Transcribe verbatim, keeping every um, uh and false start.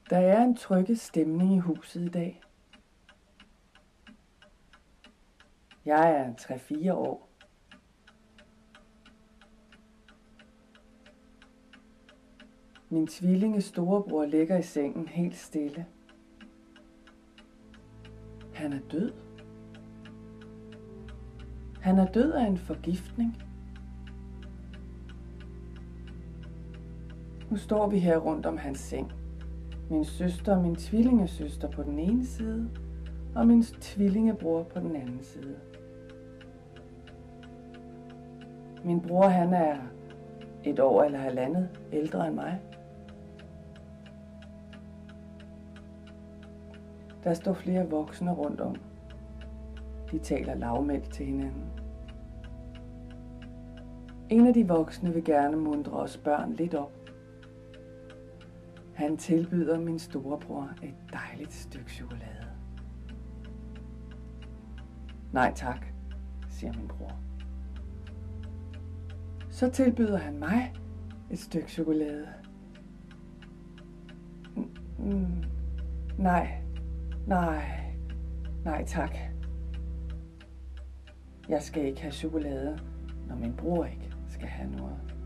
Der er en trygge stemning i huset i dag. Jeg er tre fire år. Min tvillinge storebror ligger i sengen helt stille. Han er død. Han er død af en forgiftning. Nu står vi her rundt om hans seng. Min søster og min tvillingesøster på den ene side, og min tvillingebror på den anden side. Min bror, han er et år eller halvandet ældre end mig. Der står flere voksne rundt om. De taler lavmælt til hinanden. En af de voksne vil gerne muntre os børn lidt op. Han tilbyder min storebror et dejligt stykke chokolade. Nej tak, siger min bror. Så tilbyder han mig et stykke chokolade. Mm, nej, nej, nej tak. Jeg skal ikke have chokolade, når min bror ikke skal have noget.